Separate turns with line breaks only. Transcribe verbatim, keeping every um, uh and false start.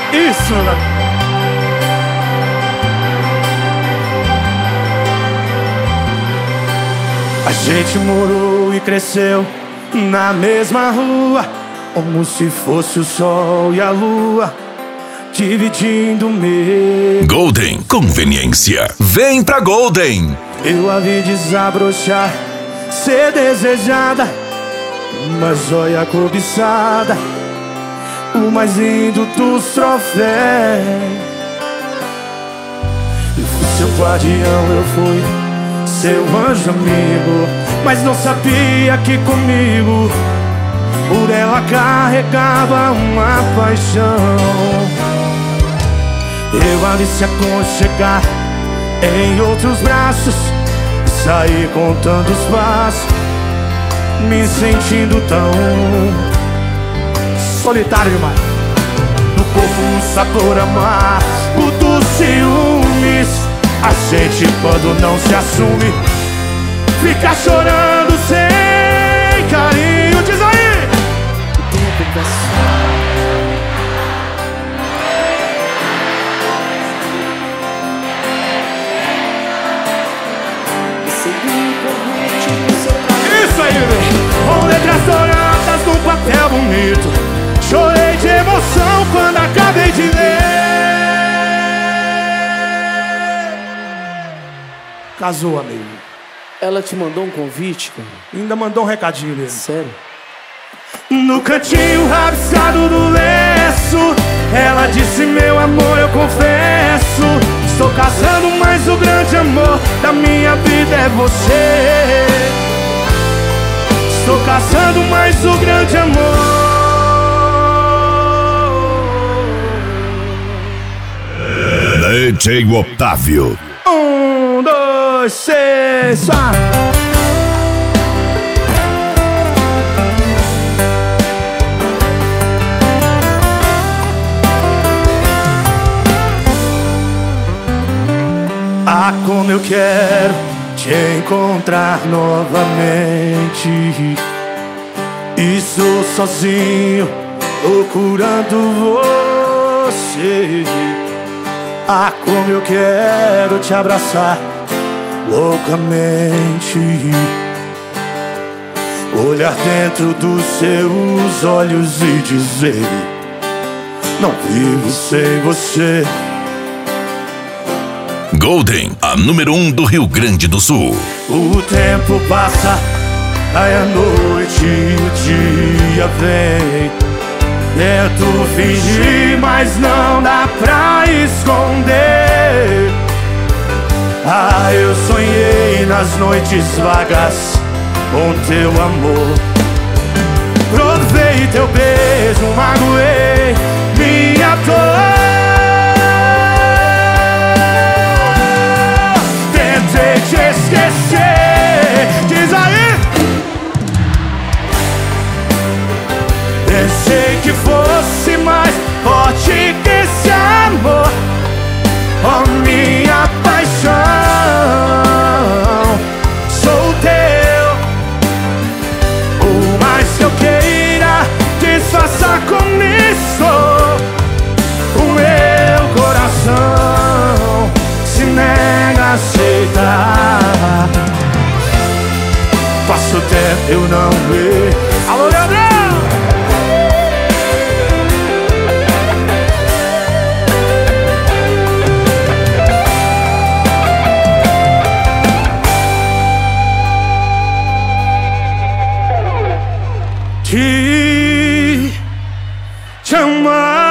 Isso, né? A gente morou e cresceu na mesma rua, como se fosse o sol e a lua dividindo o meu.
Golden Conveniência. Vem pra Golden.
Eu a vi desabrochar, ser desejada, mas olha cobiçada, o mais lindo dos troféus. Eu fui seu guardião, eu fui seu anjo amigo, mas não sabia que comigo por ela carregava uma paixão. Eu a vi se aconchegar em outros braços, saí contando os passos, me sentindo tão solitário demais. No corpo um sabor amargo dos ciúmes. A gente quando não se assume fica chorando sem carinho. Diz aí!
O tempo passou.
Isso aí, meu! Com letras douradas num papel bonito, chorei de emoção quando acabei de ler. Casou, amigo.
Ela te mandou um convite, cara?
Ainda mandou um recadinho mesmo.
Sério?
No cantinho rabiscado do lenço, ela disse: meu amor, eu confesso, estou casando, mas o grande amor da minha vida é você. Estou casando, mas o grande amor.
D J Otávio.
Um, dois, três, quatro. Ah, como eu quero te encontrar novamente. Estou sozinho procurando você. Ah, como eu quero te abraçar loucamente, olhar dentro dos seus olhos e dizer: não vivo sem você.
Golden, a número um do Rio Grande do Sul.
O tempo passa, aí a noite e o dia vem. Tento fingir, mas não dá pra esconder. Ah, eu sonhei nas noites vagas com teu amor. Provei teu beijo, magoei minha dor. Tentei te esquecer, diz aí. Pensei que fosse mais forte que esse amor, oh minha paixão. Sou teu, por mais que eu queira disfarçar com isso, o meu coração se nega a aceitar. Passo tempo eu não vejo. Alô, Leandrão! Te, te amar.